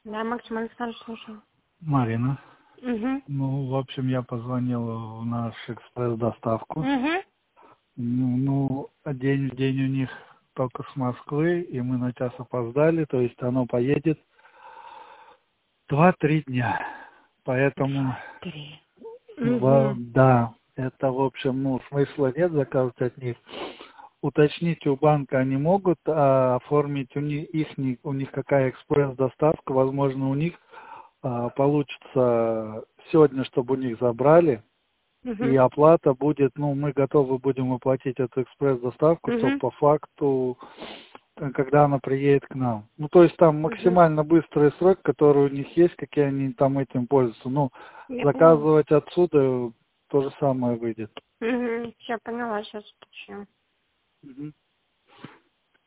Да, Максим Александрович, слушаю. Марина. Угу. Ну, в общем, я позвонил в наш экспресс-доставку. Угу. Ну, день в день у них только с Москвы, и мы на час опоздали, то есть оно поедет 2-3 дня. Поэтому, 3. Угу. да, это, в общем, ну, смысла нет заказывать от них. Уточнить у банка они могут, а оформить у них какая экспресс-доставка, возможно, у них получится сегодня, чтобы у них забрали, и Угу. оплата будет, ну, мы готовы будем оплатить эту экспресс-доставку, чтобы Угу. по факту, когда она приедет к нам. Ну, то есть там Угу. максимально быстрый срок, который у них есть, какие они там этим пользуются. Ну, Я поняла. заказывать отсюда то же самое выйдет. Угу. Все, поняла, сейчас уточню. Мгм.